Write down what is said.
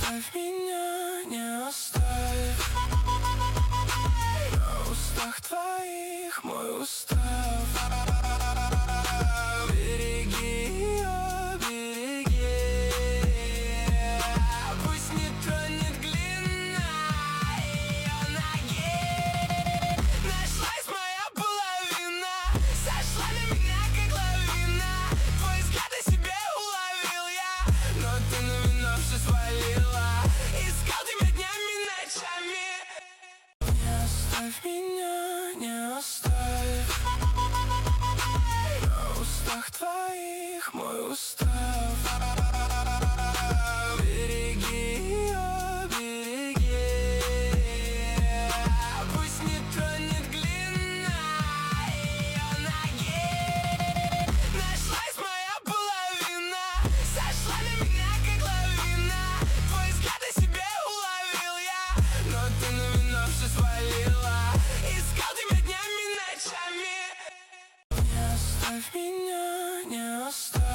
оставь меня, не оставь. На устах твоих мой устав. Береги ее, береги. Пусть не тронет глина ее ноги. Нашлась моя половина, сошла на меня как лавина. Твой взгляд о себе уловил я, но ты на меня все свалила. Искал тебя днями, ночами. Не оставь меня, не оставь. На устах твоих мой устав. Береги ее, береги. Пусть не тронет глина ее ноги. Нашлась моя половина, сошла на меня как лавина. Твой взгляд о себе уловил я, но ты на меня все свалила. Искал тебя днями, ночами. Не оставь меня, не оставь.